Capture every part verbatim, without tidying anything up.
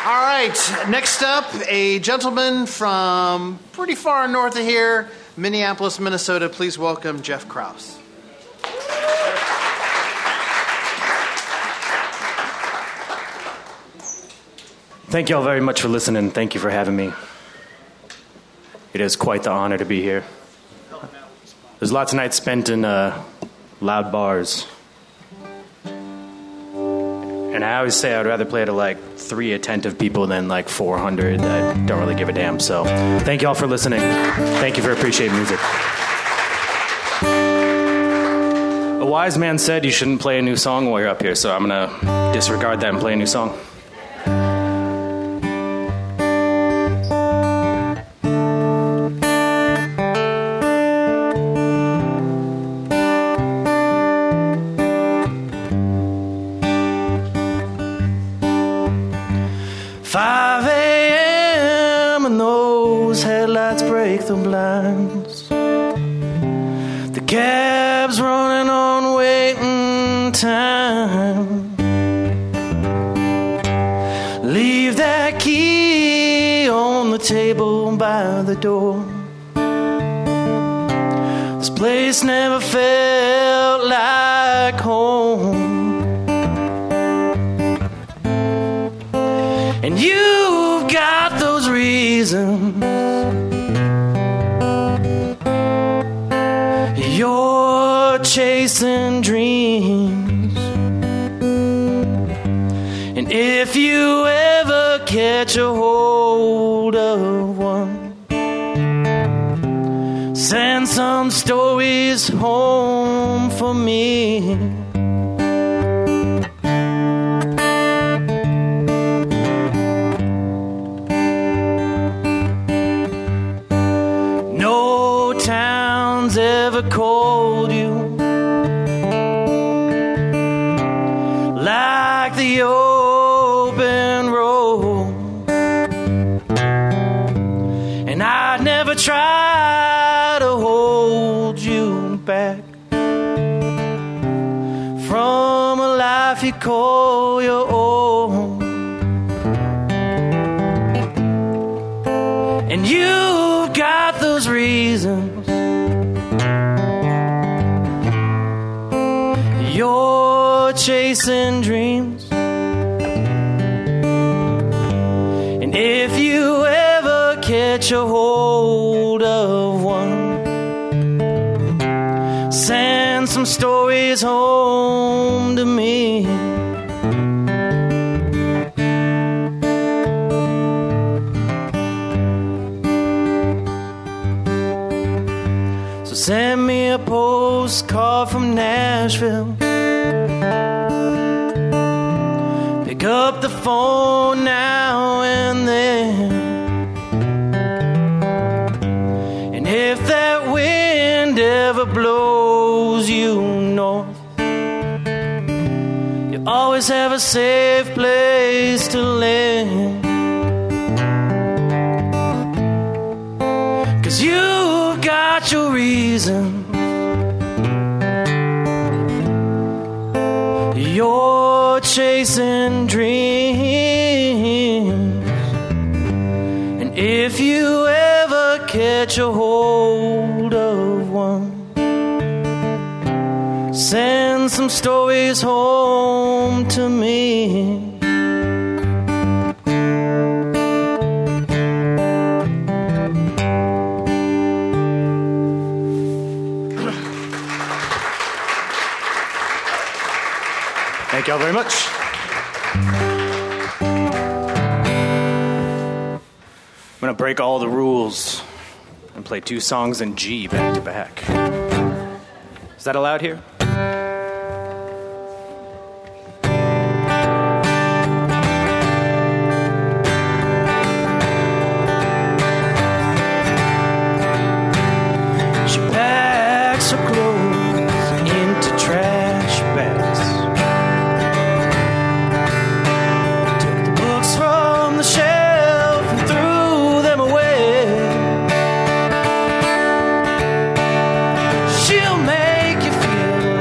All right, next up, a gentleman from pretty far north of here, Minneapolis, Minnesota. Please welcome Jeff Krause. Thank you all very much for listening. Thank you for having me. It is quite the honor to be here. There's lots of nights spent in uh, loud bars. And I always say I'd rather play to like three attentive people than like four hundred that don't really give a damn. So thank you all for listening. Thank you for appreciating music. A wise man said you shouldn't play a new song while you're up here, so I'm going to disregard that and play a new song. five a.m. and those headlights break the blinds. The cab's running on waiting time. Leave that key on the table by the door. This place never felt like home. And you've got those reasons. You're chasing dreams. And if you ever catch a hold of one, send some stories home for me. Ever called you like the open road, and I'd never try to hold you back from a life you call your own. And you've got those reasons. You're chasing dreams. And if you ever catch a hold of one, send some stories home to me. So send me a postcard from Nashville. Pick up the phone now and then. And if that wind ever blows you north, you always have a safe place to land. 'Cause you've got your reasons. You're chasing dreams. And if you ever catch a hold of one, send some stories home to me. Thank you all very much. I'm going to break all the rules and play two songs in G back to back. Is that allowed here? She packs her clothes into trash bags. Took the books from the shelf and threw them away. She'll make you feel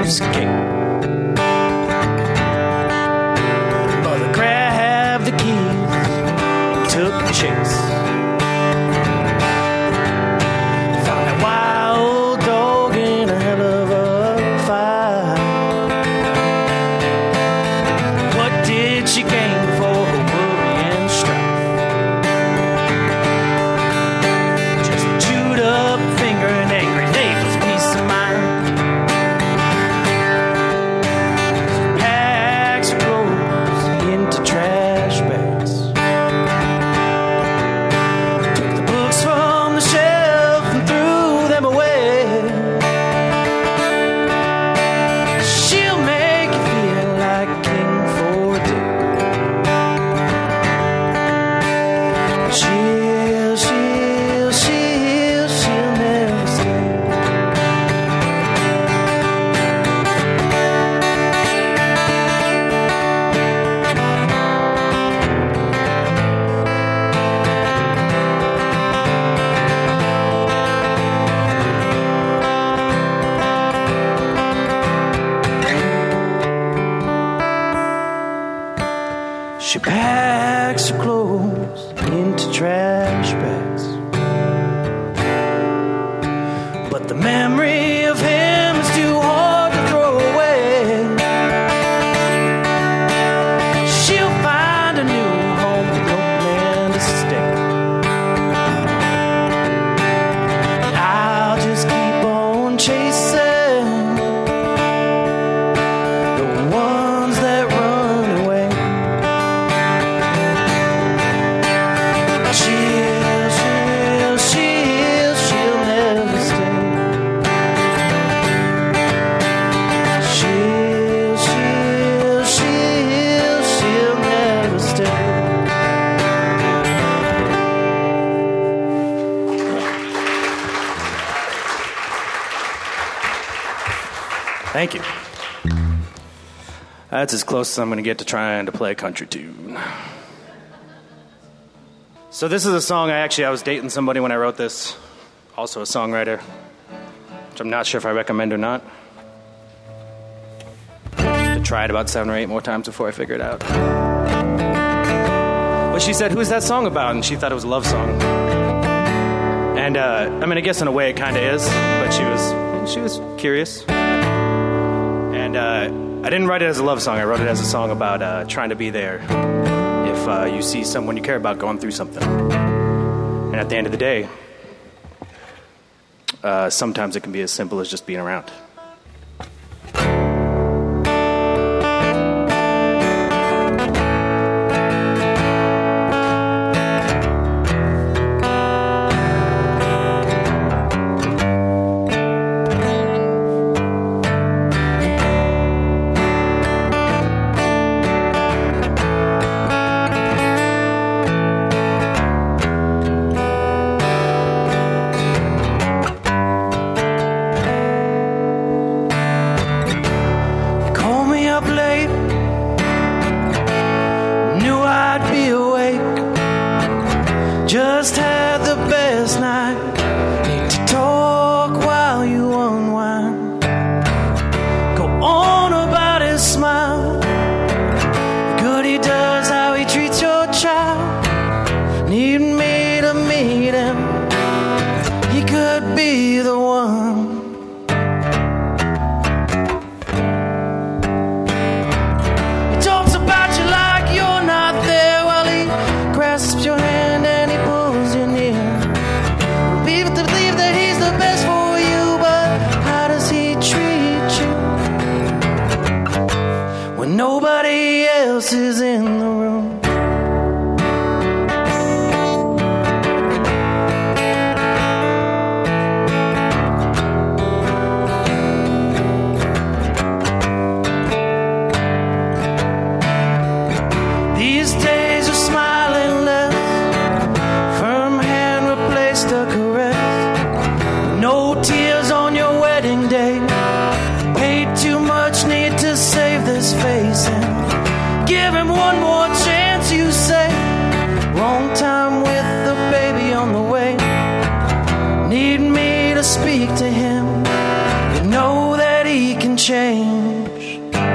escape. Mother grabbed the keys and took the chase. Found that wild dog in a hell of a fight. What did she gain for her worry and strife? Just a chewed up finger and angry neighbor's peace of mind. Packs of clothes into trash bags. Took the books from the shelf and threw them away. She'll make you feel like king for a day. She'll, she'll, she'll, she'll never stay. She packs her clothes into trash bags. But the memory of him is too hard to throw away. She'll find a new home with no plan to stay. And I'll just keep on chasing the ones that run away. She'll, she'll, she'll, she'll never stay. She'll, she'll, she'll, she'll never stay. Thank you. That's as close as I'm going to get to trying to play a country tune. So this is a song I actually, I was dating somebody when I wrote this, also a songwriter, which I'm not sure if I recommend or not. To try it about seven or eight more times before I figure it out. But she said, "Who's that song about?" And she thought it was a love song. And uh, I mean, I guess in a way it kind of is, but she was she was curious. And uh, I didn't write it as a love song. I wrote it as a song about uh, trying to be there if uh, you see someone you care about going through something. And at the end of the day, uh, sometimes it can be as simple as just being around. Just had the best night. Need to talk while you unwind. Go on about his smile, the good he does, how he treats your child. Need me to meet him. He could be the one. He talks about you like you're not there while he grasps your hand. Nobody else is in the room. These days are smiling less. Firm hand replaced a caress. No tears on your wedding day. Paid too much, need to save this face and give him one more chance, you say. Wrong time with the baby on the way. Need me to speak to him. You know that he can changed.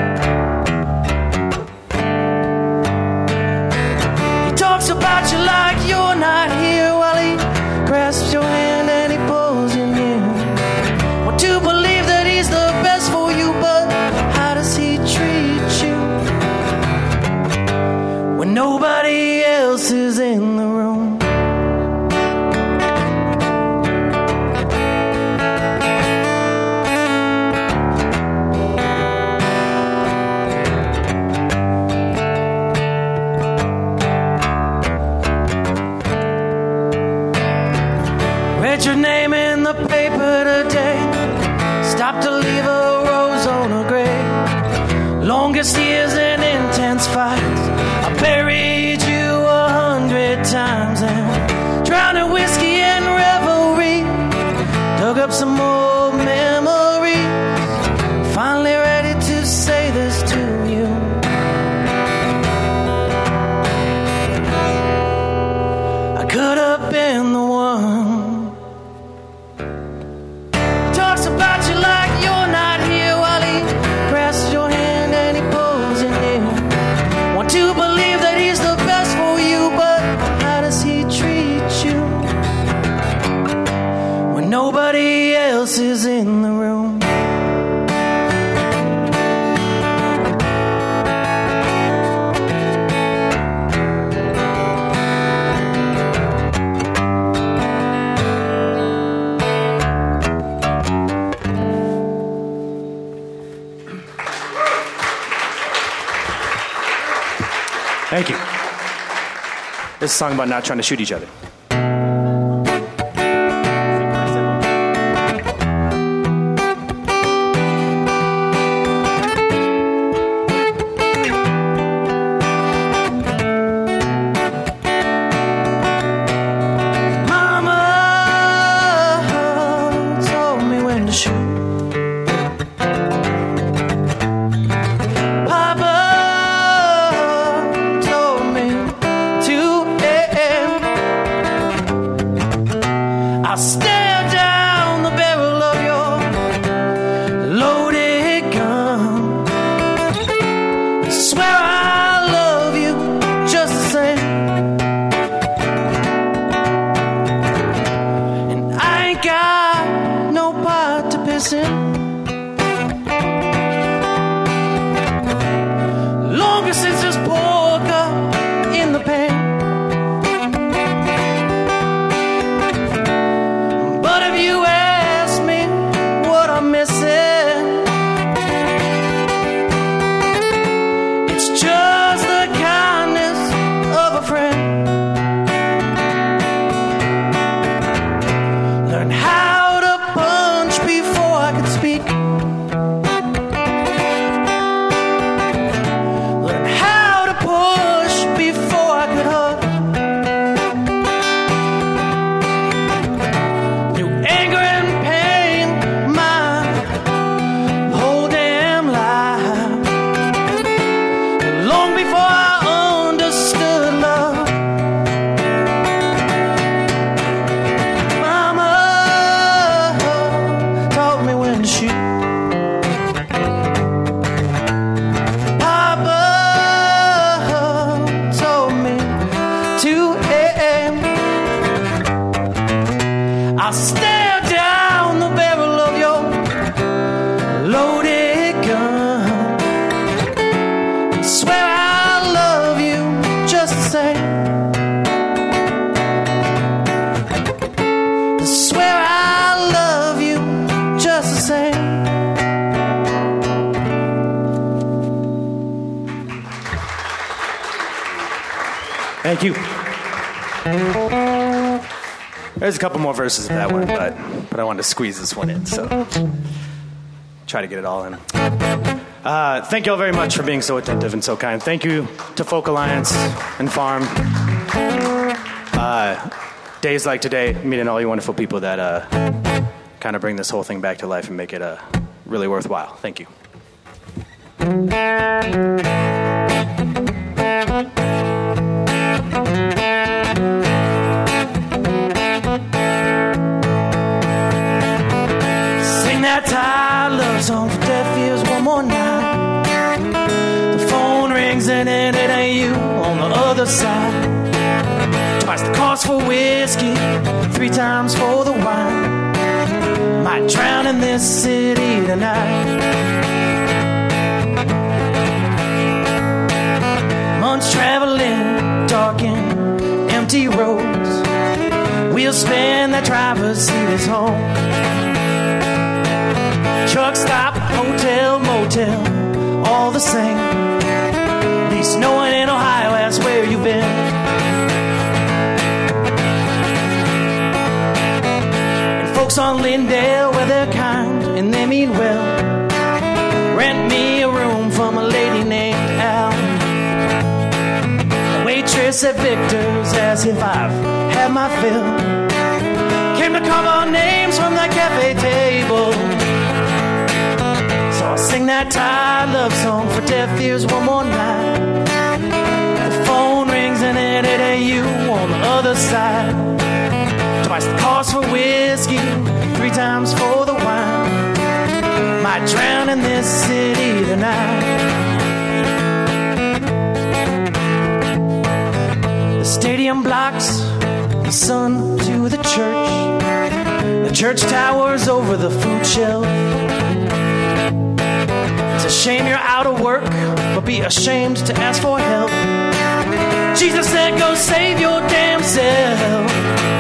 He talks about you like you're not here while he grasps your hand and he pulls you near. Want to believe that he's the best for you, but how does he treat you when nobody else is in the room? Your name in the paper today. Stop to leave a rose on a grave. Longest years and intense fights. I buried you a hundred times and drowned in whiskey and revelry. Dug up some old memories. Finally ready to say this to you. I could have been the one. About you like you're not here while he grasps your hand and he pulls you near. Want to believe that he's the best for you, but how does he treat you when nobody else is in the room? Thank you. This is a song about not trying to shoot each other. Mama told me when to shoot. I stare down the barrel of your loaded gun. I swear I love you just the same. And I ain't got no pot to piss in. Longer since there's pork up in the pan. It's just the kindness of a friend. Learn how to punch before I could speak. Learn how to push before I could hug. Knew anger and pain my whole damn life. Long before I understood love. Mama taught me when to shoot. Papa told me to aim. I stare down the barrel of your loaded gun. Swear I love you just the same. Swear I love you just the same. Thank you. There's a couple more verses of that one, but but I wanted to squeeze this one in, so try to get it all in. Uh, thank you all very much for being so attentive and so kind. Thank you to Folk Alliance and Farm. Uh, days like today, meeting all you wonderful people that uh, kind of bring this whole thing back to life and make it uh, really worthwhile. Thank you. Sing that tired love song for deaf ears more night. The phone rings and it ain't you on the other side. Twice the cost for whiskey, three times for the wine. Might drown in this city tonight. Months traveling, dark and empty roads. We'll spin that driver's seat is home. Truck stop, hotel, motel, all the same. At least no one in Ohio asks where you've been. And folks on Lindale, where they're kind and they mean well, rent me a room from a lady named Al. The waitress at Victor's asks if I've had my fill. Came to call our names from that cafe table. So I'll sing that tired love song for deaf ears one more night. The phone rings and it, it ain't you on the other side. Twice the cost for whiskey, three times for the wine. Might drown in this city tonight. The stadium blocks the sun to the church. The church towers over the food shelf. It's a shame you're out of work, but be ashamed to ask for help. Jesus said, go save your damn self.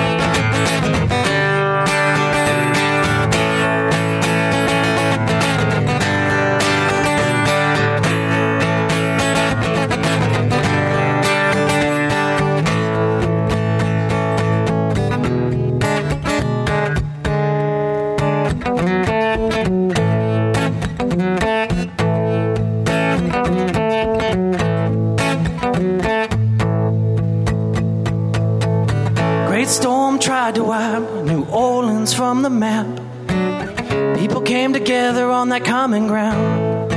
Storm tried to wipe New Orleans from the map. People came together on that common ground.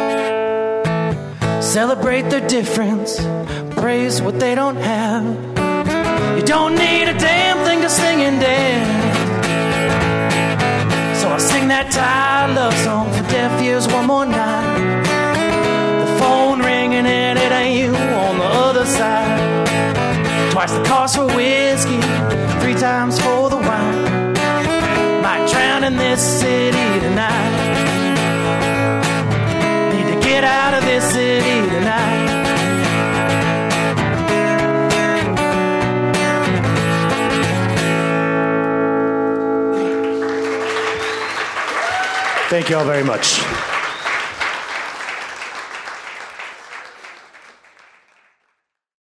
Celebrate their difference, praise what they don't have. You don't need a damn thing to sing and dance. So I'll sing that tired love song for deaf ears one more night. The phone ringing and it ain't you on the other side. Twice the cost for whiskey, three times for the wine. Might drown in this city tonight. Need to get out of this city tonight. Thank you all very much.